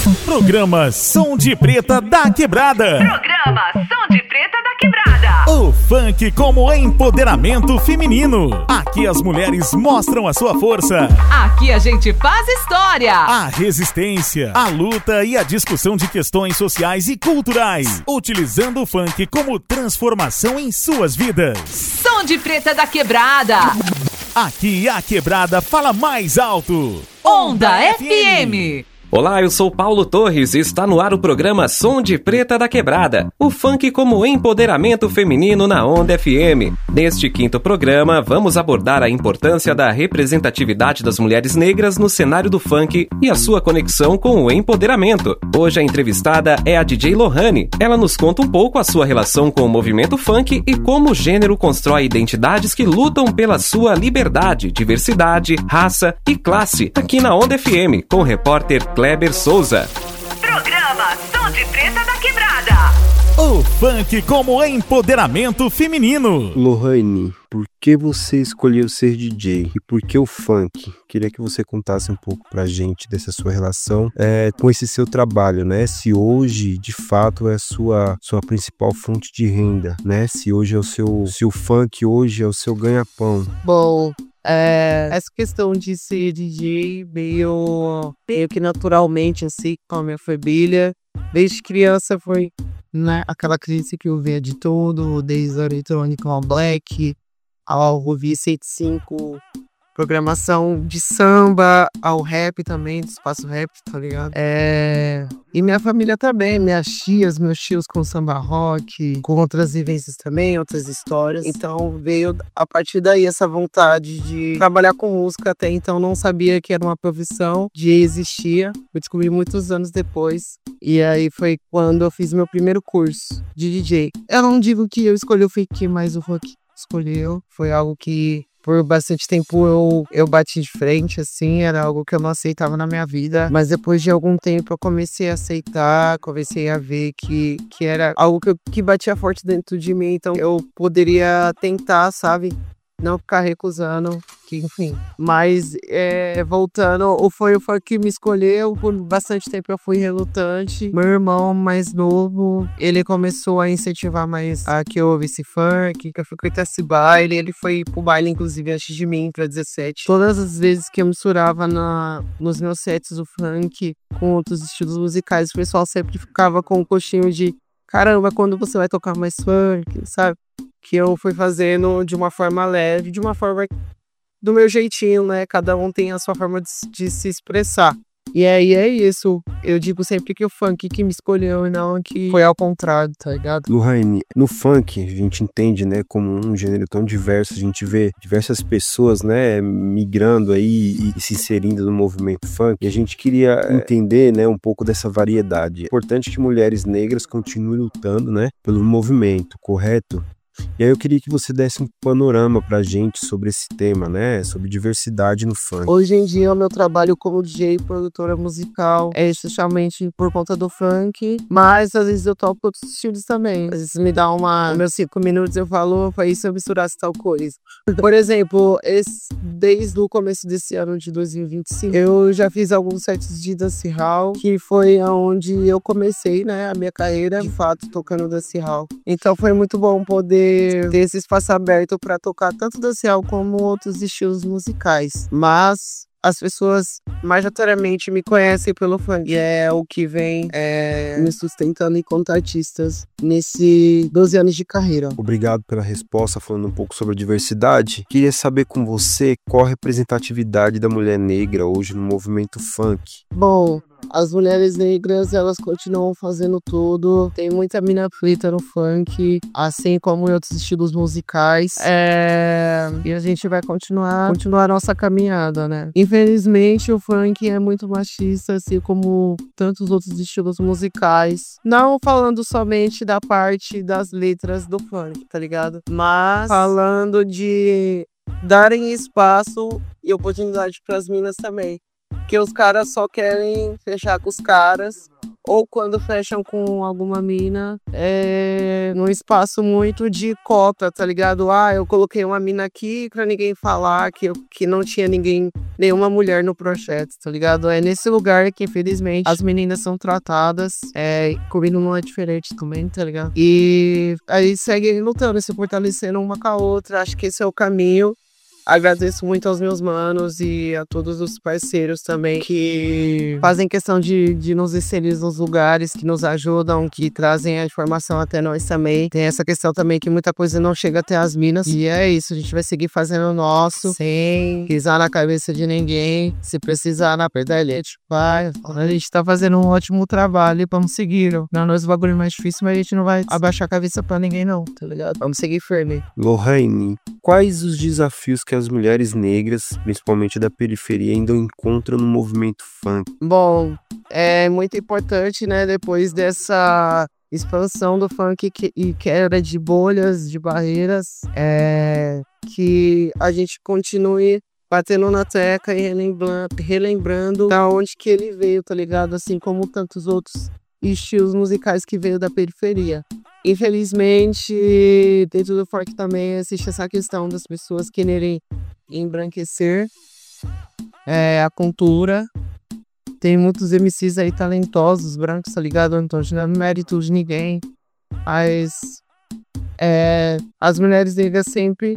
Programa Som de Preta da Quebrada. Programa Som de Preta da Quebrada. O funk como empoderamento feminino. Aqui as mulheres mostram a sua força. Aqui a gente faz história. A resistência, a luta e a discussão de questões sociais e culturais. Utilizando o funk como transformação em suas vidas. Som de Preta da Quebrada. Aqui a Quebrada fala mais alto. Onda FM. Olá, eu sou Paulo Torres e está no ar o programa Som de Preta da Quebrada, o funk como empoderamento feminino na Onda FM. Neste quinto programa, vamos abordar a importância da representatividade das mulheres negras no cenário do funk e a sua conexão com o empoderamento. Hoje a entrevistada é a DJ Lohane. Ela nos conta um pouco a sua relação com o movimento funk e como o gênero constrói identidades que lutam pela sua liberdade, diversidade, raça e classe, aqui na Onda FM, com o repórter Kleber Souza. Programa Som de Preta da Quebrada. O funk como empoderamento feminino. Lohane, por que você escolheu ser DJ e por que o funk? Queria que você contasse um pouco pra gente dessa sua relação com esse seu trabalho, né? Se hoje, de fato, é a sua principal fonte de renda, né? Se hoje é se o funk hoje é o seu ganha-pão. Bom, essa questão de ser DJ meio que naturalmente, assim, com a minha família, desde criança foi, né, aquela crise que eu via de tudo, desde a eletrônica ao black, ao ouvir 105, programação de samba, ao rap também, do espaço rap, tá ligado? E minha família também, minhas tias, meus tios com samba rock, com outras vivências também, outras histórias. Então veio a partir daí essa vontade de trabalhar com música. Até então não sabia que era uma profissão, de existia. Eu descobri muitos anos depois. E aí foi quando eu fiz meu primeiro curso de DJ. Eu não digo que eu escolhi o funk, mas o rock escolheu. Foi algo que por bastante tempo eu bati de frente, assim, era algo que eu não aceitava na minha vida. Mas depois de algum tempo eu comecei a aceitar, comecei a ver que era algo que batia forte dentro de mim. Então eu poderia tentar, sabe? Não ficar recusando, que enfim. Mas voltando, foi o funk que me escolheu. Por bastante tempo eu fui relutante. Meu irmão mais novo, ele começou a incentivar mais a que eu ouvisse funk, que eu frequentasse baile. Ele foi pro baile, inclusive, antes de mim, pra 17. Todas as vezes que eu misturava nos meus sets o funk com outros estilos musicais, o pessoal sempre ficava com um coxinho de caramba, quando você vai tocar mais funk, sabe? Que eu fui fazendo de uma forma leve, de uma forma do meu jeitinho, né? Cada um tem a sua forma de se expressar. E aí é isso. Eu digo sempre que o funk que me escolheu e não que foi ao contrário, tá ligado? Lohane, no funk a gente entende, né, como um gênero tão diverso. A gente vê diversas pessoas, né, migrando aí e se inserindo no movimento funk. E a gente queria entender, né, um pouco dessa variedade. É importante que mulheres negras continuem lutando, né, pelo movimento, correto? E aí eu queria que você desse um panorama pra gente sobre esse tema, né? Sobre diversidade no funk. Hoje em dia o meu trabalho como DJ e produtora musical é especialmente por conta do funk, mas às vezes eu toco outros estilos também. Às vezes me dá meus 5 minutos eu falo, foi isso eu misturasse tal coisa. Por exemplo, desde o começo desse ano de 2025, eu já fiz alguns sets de dancehall, que foi onde eu comecei, né, a minha carreira, de fato, tocando dancehall. Então foi muito bom poder ter esse espaço aberto para tocar tanto dancehall como outros estilos musicais. Mas as pessoas majoritariamente me conhecem pelo funk. E é o que vem me sustentando enquanto artistas nesses 12 anos de carreira. Obrigado pela resposta, falando um pouco sobre a diversidade. Queria saber com você qual a representatividade da mulher negra hoje no movimento funk. Bom, as mulheres negras, elas continuam fazendo tudo. Tem muita mina preta no funk, assim como em outros estilos musicais. E a gente vai continuar a nossa caminhada, né? Infelizmente, o funk é muito machista, assim como tantos outros estilos musicais. Não falando somente da parte das letras do funk, tá ligado? Mas falando de darem espaço e oportunidade para as minas também. Porque os caras só querem fechar com os caras ou quando fecham com alguma mina, num espaço muito de cota, tá ligado? Eu coloquei uma mina aqui pra ninguém falar que não tinha nenhuma mulher no projeto, tá ligado? É nesse lugar que, infelizmente, as meninas são tratadas, comigo não é diferente também, tá ligado? E aí segue lutando, se fortalecendo uma com a outra, acho que esse é o caminho. Agradeço muito aos meus manos e a todos os parceiros também que fazem questão de nos inserir nos lugares, que nos ajudam, que trazem a informação até nós também. Tem essa questão também que muita coisa não chega até as minas. E é isso, a gente vai seguir fazendo o nosso, sem pisar na cabeça de ninguém. Se precisar na perda, a gente vai. A gente tá fazendo um ótimo trabalho e vamos seguir. Pra nós o bagulho é mais difícil, mas a gente não vai abaixar a cabeça pra ninguém não, tá ligado? Vamos seguir firme. Lohane, quais os desafios que as mulheres negras, principalmente da periferia, ainda encontram no movimento funk? Bom, é muito importante, né, depois dessa expansão do funk e quebra de bolhas, de barreiras, que a gente continue batendo na tecla e relembrando da onde que ele veio, tá ligado? Assim como tantos outros estilos musicais que veio da periferia. Infelizmente, dentro do funk também existe essa questão das pessoas quererem embranquecer a cultura. Tem muitos MCs aí talentosos, brancos, tá ligado? Não tô tirando mérito de ninguém. Mas as mulheres negras sempre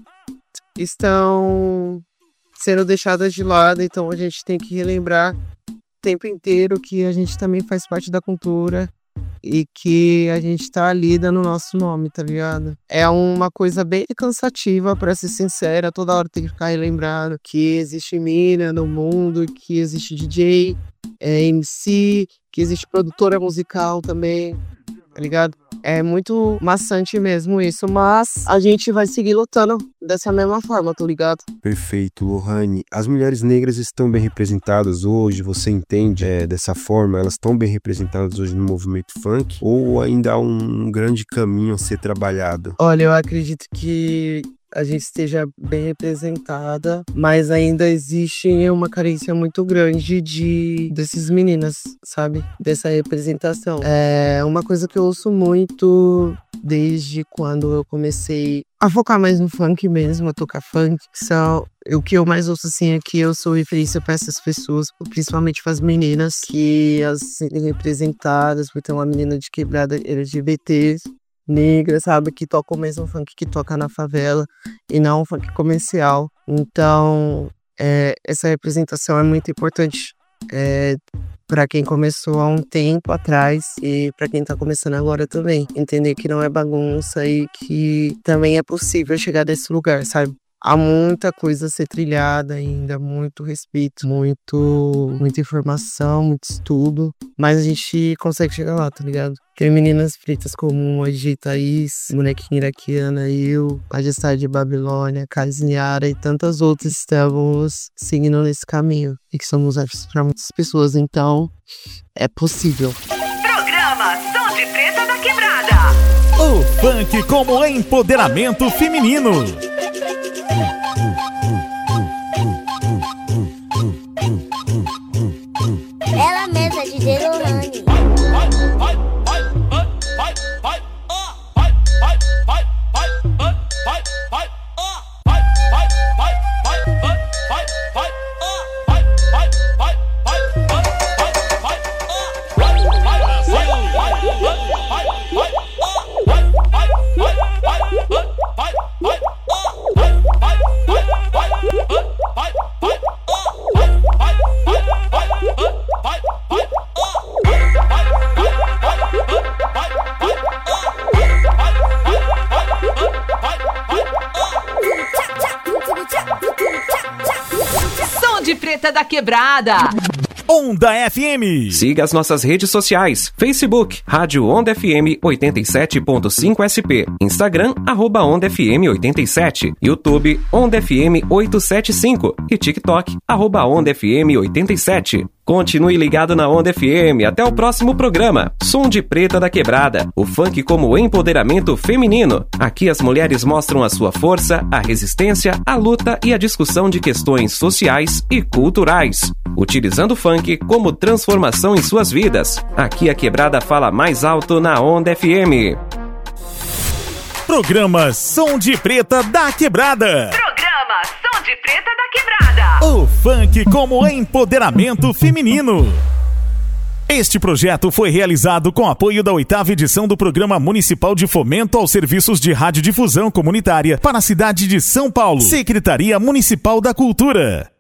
estão sendo deixadas de lado, então a gente tem que relembrar o tempo inteiro que a gente também faz parte da cultura e que a gente tá ali dando o nosso nome, tá ligado? É uma coisa bem cansativa, pra ser sincera, toda hora tem que ficar relembrando que existe mina no mundo, que existe DJ, MC, que existe produtora musical também, tá ligado? É muito maçante mesmo isso, mas a gente vai seguir lutando dessa mesma forma, tá ligado? Perfeito, Lohane. As mulheres negras estão bem representadas hoje, você entende dessa forma? Elas estão bem representadas hoje no movimento funk? Ou ainda há um grande caminho a ser trabalhado? Olha, eu acredito que a gente esteja bem representada, mas ainda existe uma carência muito grande dessas meninas, sabe? Dessa representação. É uma coisa que eu ouço muito desde quando eu comecei a focar mais no funk mesmo, a tocar funk. O que eu mais ouço assim é que eu sou referência para essas pessoas, principalmente para as meninas, que as serem representadas por ter uma menina de quebrada LGBT, negra, sabe, que toca o mesmo funk que toca na favela e não um funk comercial. Então, essa representação é muito importante para quem começou há um tempo atrás e para quem tá começando agora também. Entender que não é bagunça e que também é possível chegar nesse lugar, sabe? Há muita coisa a ser trilhada ainda, muito respeito, muita informação, muito estudo, mas a gente consegue chegar lá, tá ligado? Tem meninas pretas como a DJ Thaís, Bonequinha Iraquiana, eu, Majestade de Babilônia, Casinhara e tantas outras estamos seguindo nesse caminho e que somos artistas para muitas pessoas, então é possível. Programa Som de Preta da Quebrada. O funk como empoderamento feminino. Ela mesma, DJ Lohane. Preta da Quebrada. Onda FM. Siga as nossas redes sociais. Facebook, Rádio Onda FM 87.5 SP. Instagram, @Onda FM 87. YouTube, Onda FM 875. E TikTok, @Onda FM 87. Continue ligado na Onda FM. Até o próximo programa. Som de Preta da Quebrada. O funk como empoderamento feminino. Aqui as mulheres mostram a sua força, a resistência, a luta e a discussão de questões sociais e culturais, utilizando o funk como transformação em suas vidas. Aqui a Quebrada fala mais alto na Onda FM. Programa Som de Preta da Quebrada. Programa Som de Preta da Quebrada. O funk como empoderamento feminino. Este projeto foi realizado com apoio da 8ª edição do Programa Municipal de Fomento aos Serviços de Radiodifusão Comunitária para a cidade de São Paulo. Secretaria Municipal da Cultura.